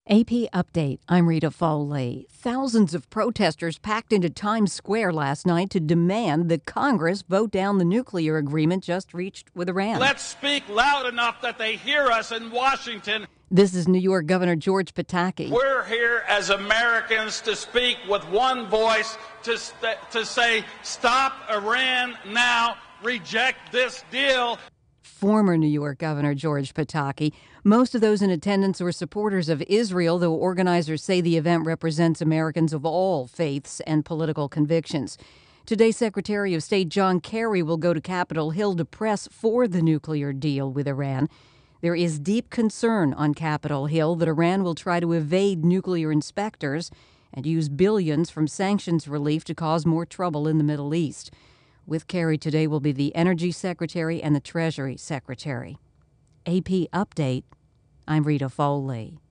AP Update. I'm Rita Foley. Thousands of protesters packed into Times Square last night to demand that Congress vote down the nuclear agreement just reached with Iran. Let's speak loud enough that they hear us in Washington. This is New York Governor George Pataki. We're here as Americans to speak with one voice to say, stop Iran now, reject this deal. Former New York Governor George Pataki. Most of those in attendance were supporters of Israel, though organizers say the event represents Americans of all faiths and political convictions. Today, Secretary of State John Kerry will go to Capitol Hill to press for the nuclear deal with Iran. There is deep concern on Capitol Hill that Iran will try to evade nuclear inspectors and use billions from sanctions relief to cause more trouble in the Middle East. With Kerry today will be the Energy Secretary and the Treasury Secretary. AP Update. I'm Rita Foley.